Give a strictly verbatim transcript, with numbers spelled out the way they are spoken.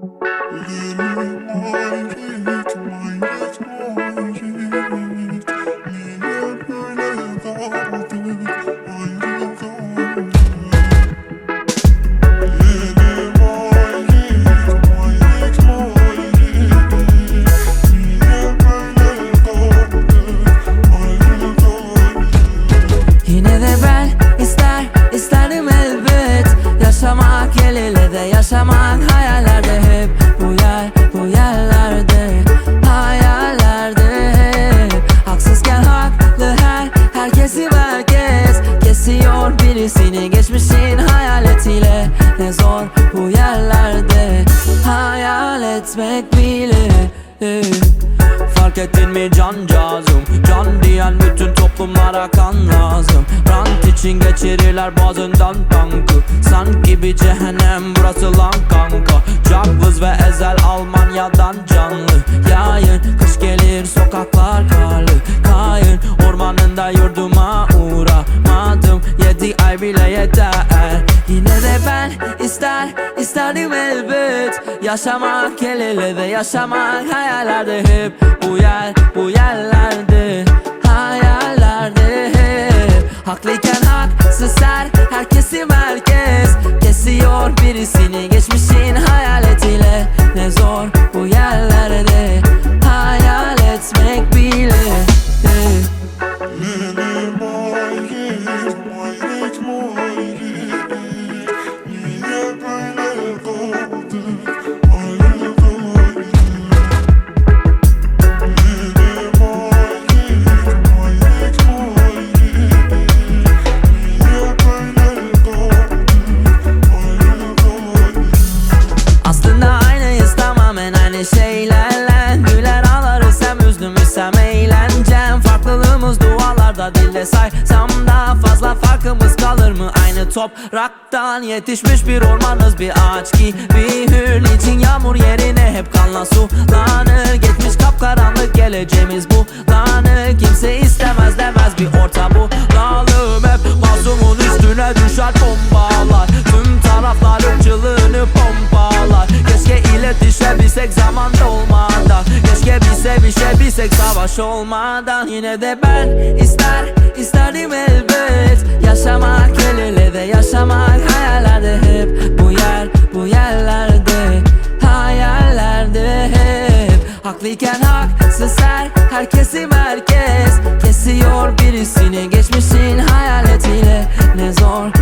Yaşamak el ele de yaşamak hayallerde hep bu yer bu yerlerde hayallerde hep haksızken haklı her herkesi merkez kesiyor birisini geçmişin hayaletiyle ne zor bu yerlerde hayal etmek bile. Fark ettin mi cancağızım? Can diyen bütün toplumlara kan lazım. Rant için geçirirler boğazından tankı. Sanki bir cehennem burası lan kanka. Cagvız ve Ezel Almanya'dan canlı yayın. Kış gelir sokaklar karlı kayın. Ormanında yurduma uğramadım. Yedi ay bile yeter. Yine de ben ister isterdim elbet. Yaşamak el ele ve yaşamak hayallerde hep bu yer bu yerlerde hayallerde hep haklıyken haksız her herkesi merkez kesiyor birisini geçmişin hayaletiyle ne zor bu yerlerde hayal etmek bile. Şeylerle güler ağlarız hem üzülürüz hem eğlencem. Farklılığımız dualarda dille saysam daha fazla farkımız kalır mı? Aynı topraktan yetişmiş bir ormanız, bir ağaç gibi hür. Niçin yağmur yerine hep kanla sulanır? Geçmiş kapkaranlık geleceğimiz bulanır. Kimse istemez demez bir orta bulalım. Hep mazlumun üstüne düşer bombalar. Tüm taraflar ırkçılığını pompalar. Keşke iletişebilsek zamanda olmadan. Keşke bilse bir şey bilsek savaş olmadan. Yine de ben ister isterdim elbet. Yaşamak el ele de yaşamak hayallerde hep bu yer bu yerlerde hayallerde hep haklıyken haksız her herkesi merkez kesiyor birisini geçmişin hayaletiyle ne zor